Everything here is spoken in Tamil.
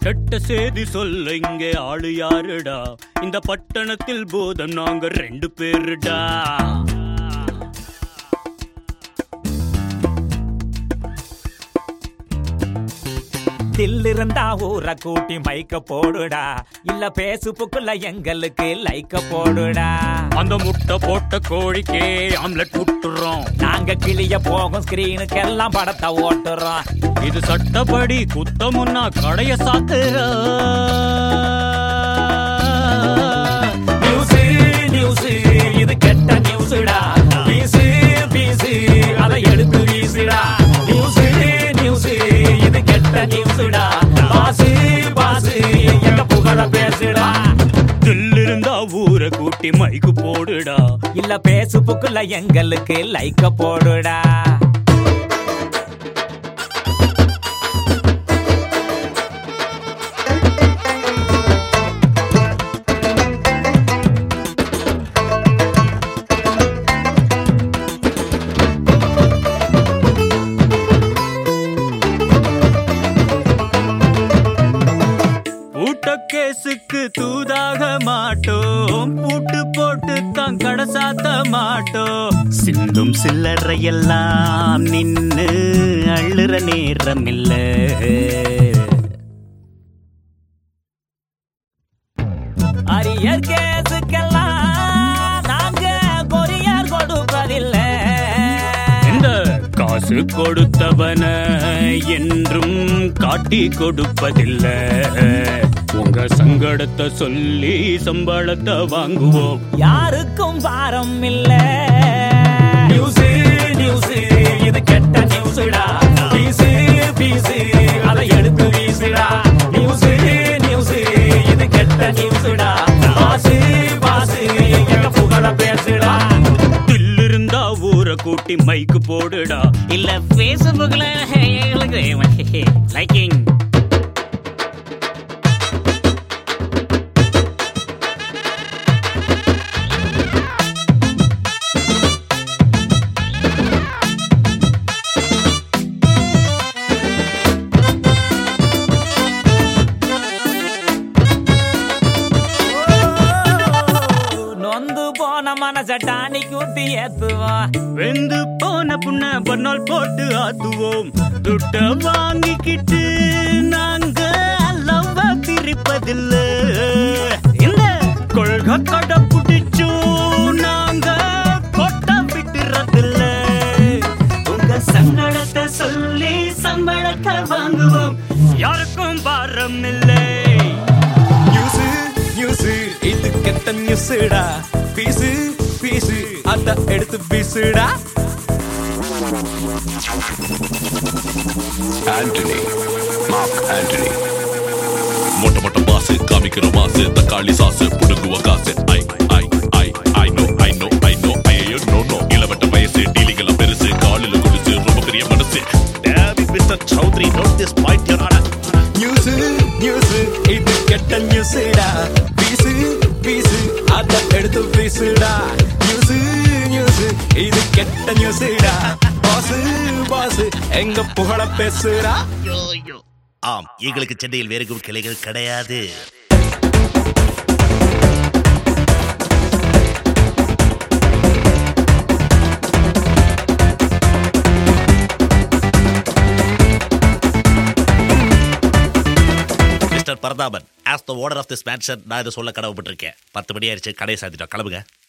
கெட்ட செய்தி சொல்ல இங்கே ஆளு யாருடா? இந்த பட்டணத்தில் போதம் நாங்க 2 பேருடா. தில்லிருந்தா ஊரை கூட்டி மைக்க போடுடா, இல்ல பேசுபுக்குள்ள எங்களுக்கு லைக்க போடுடா. அந்த முட்டை போட்ட கோழிக்கே ஆம்லெட் விட்டுறோம். நாங்க கிளிய போகும் ஸ்கிரீனுக்கெல்லாம் படத்தை ஓட்டுறோம். இது சட்டப்படி குத்தமுன்னா கடைய சாத்துறோம். நியூஸ் இது கெட்ட நியூஸ்டா. பீசு பீசு அதை எடுத்து வீசுடா. நியூஸ் இது கெட்ட நியூஸ்டா. பாசு பாசு எங்க புகழ பேசுடா. தில்லிருந்தா ஊரை கூட்டி மைக்கு போடுடா, இல்ல பேசுபுக்குள்ள எங்களுக்கு லைக்க போடுடா. கேசுக்கு தூதாக மாட்டோம், பூட்டு போட்டு தான் கடை சாத்த மாட்டோம். சிந்தும் சில்லறையெல்லாம் நின்னு அள்ளுற நேரம் இல்ல. அரியர் கேசுக்கெல்லாம் நாங்க கொரியர் கொடுப்பதில்லை. இந்த காசு கொடுத்தவன என்றும் காட்டி கொடுப்பதில்லை. உங்க சங்கடத்தை சொல்லி சம்பளத்தை வாங்குவோம். யாருக்கும் பாரம் இல்ல. நியூஸ் இது கெட்ட நியூஸ்டா. பீசு பீசு அதை எடுத்து வீசுடா. நியூஸ் இது கெட்ட நியூஸ்டா. பாசு பாசு எங்க புகழ பேசுடா. தில்லிருந்தா ஊரை கூட்டி மைக்கு போடுடா, இல்ல பேஸ்புக்ல எங்களுக்கு லைக்கிங். மனசட்டானி கூட்டி ஏத்துவோம். வெந்து போன புண்ண பர்னால் போட்டு ஆத்துவோம். துட்ட வாங்கிக்கிட்டு நாங்க லவ்வ பிரிப்பதில்ல. இந்த கொள்கை கடை பிடிச்சும் நாங்க கொட்ட விட்டுறதில்ல. உங்க சங்கடத்தை சொல்லி சம்பளத்தை வாங்குவோம். யாருக்கும் பாரம் இல்லை. நியூஸ் இது கெட்ட நியூஸ்டா. பீசு பீசு அத எடுத்து வீசுடா. Antony, Mark Antony. மொட்டை மொட்டை பாசு காமிக்கிற மாசு, தக்காளி சாசு புடுங்குவ காசு. இளவட்ட வயசு டீலிங்கள பெருசு, காலில குடிச்சு ரொம்ப பெரிய மனசு. Mister Chowdhury, note this point your honour. News இது கெட்ட நியூஸ்டா. பீசு பீசு அத எடுத்து வீசுடா. நியூஸ் இது கெட்ட நியூஸ்டா. பாசு பாசு எங்க புகழ பேசுடா. ஆம், எங்களுக்கு சென்னையில் வேறு கிளைகள் கிடையாது. Mister Barathapan, as the owner of this mansion, நான் இதை சொல்ல கடவுப்பட்டிருக்கேன். 10 மணி ஆயிடுச்சு, கடையை சாத்திட்டோம், கிளம்புங்க.